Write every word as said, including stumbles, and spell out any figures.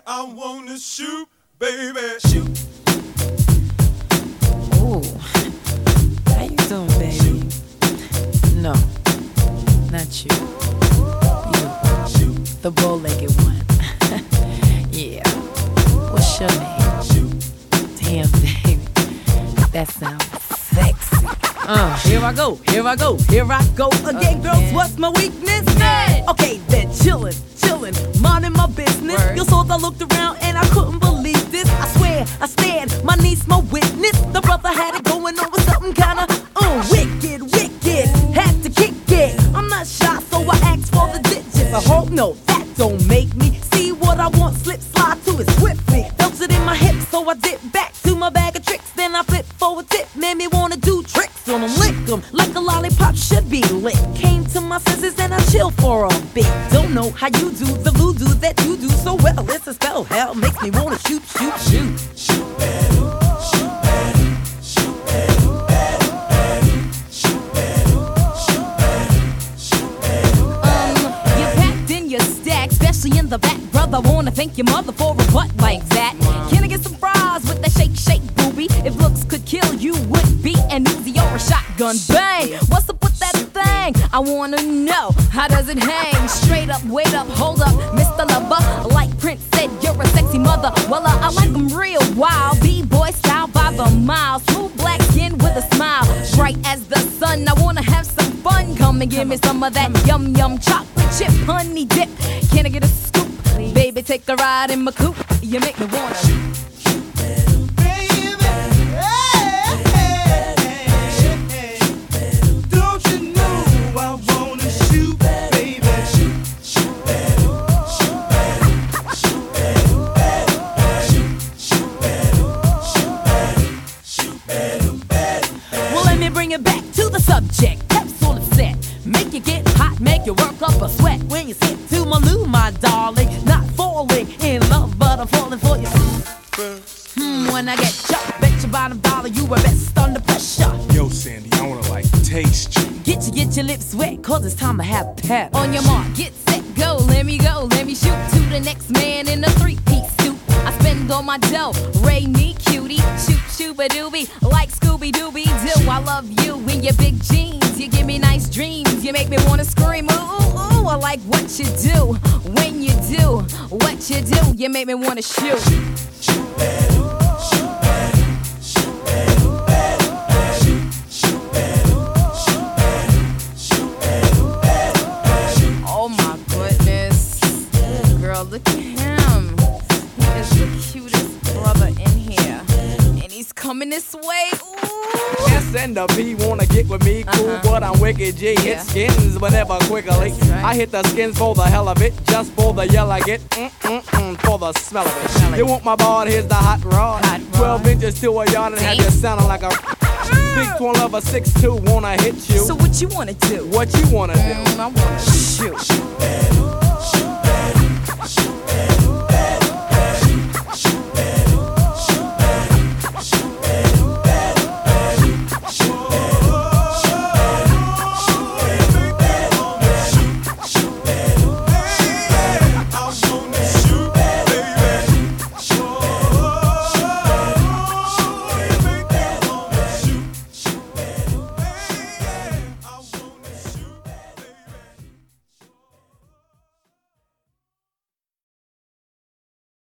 I wanna shoot, baby. Shoot. Ooh, how you doing, baby? No, not you. You, the bow-legged one. Yeah. What's your name? Damn, baby, that sounds sexy. Uh, here I go, here I go, here I go again, uh, girls. Yeah. What's my weakness? Ned. Okay, then chillin', chillin', minding my business. Word. You saw I looked around and I couldn't believe this. I swear, I stared, my niece, my witness. The brother had it going on with something kinda uh, wicked, wicked. Had to kick it. I'm not shy, so I asked for the digits. I hope no, that don't make me see what I want. Slip, slide to it swiftly. Felt it in my hips, so I dip back to my bag of tricks. Then I flip for a tip, made me wanna do tricks. On them, lick them like a lollipop should be lit. Came to my senses and I chill for a bit. Don't know how you do the voodoo that you do so well. It's a spell, hell makes me wanna shoot, shoot, shoot. Shoot, better, shoot, better, shoot, better, better, better, shoot, better, shoot, better, shoot, better. Um, you packed in your stack, especially in the back, brother. Wanna thank your mother for a butt like that. Can I get some fries with that shake, shake, booby? If looks could kill, you would be an Uzi or a shotgun. Bang! What's up with that thing? I wanna know, how does it hang? Straight up, wait up, hold up, Mister Lover. Like Prince said, you're a sexy mother. Well, uh, I like them real wild. B-boy style by the mile. Smooth black skin with a smile. Bright as the sun, I wanna have some fun. Come and give me some of that yum yum chocolate chip honey dip. Can I get a scoop? Baby, take a ride in my coupe. You make me wanna bring it back to the subject. Capsule is set. Make you get hot, make you work up a sweat. When you sit to my loo, my darling. Not falling in love, but I'm falling for you. Hmm, when I get chucked, bet your bottom dollar you were best under pressure. Yo, Sandy, I wanna like taste you. Get you, get your lips wet, cause it's time to have pep. On your mark, get set, go. Let me go, let me shoot to the next man in a three-piece suit. I spend all my dough, Ray me cutie, shoot shooba doobie, like Scooby Dooby Doo. I love you in your big jeans, you give me nice dreams, you make me wanna scream. Ooh, ooh, ooh, I like what you do, when you do, what you do, you make me wanna shoot. Shoot better, shoot better, shoot better, better, shoot, shoot better, shoot better, shoot better, better. Oh my goodness. Girl, look at him. He is the cutest brother in here. And he's coming this way. Ooh. S and the P wanna get with me, cool, Uh-huh. but I'm wicked G. Yeah. Hit skins, but never quickly. Right. I hit the skins for the hell of it, just for the yell I get, mm-mm-mm, for the smell of it. Smell it. You want my board, here's the hot rod. Hot rod. twelve inches to a yard and have you sounding like a big twin of a six two, wanna hit you. So what you wanna do? What you wanna do? Mm, I wanna shoot. Shoot better,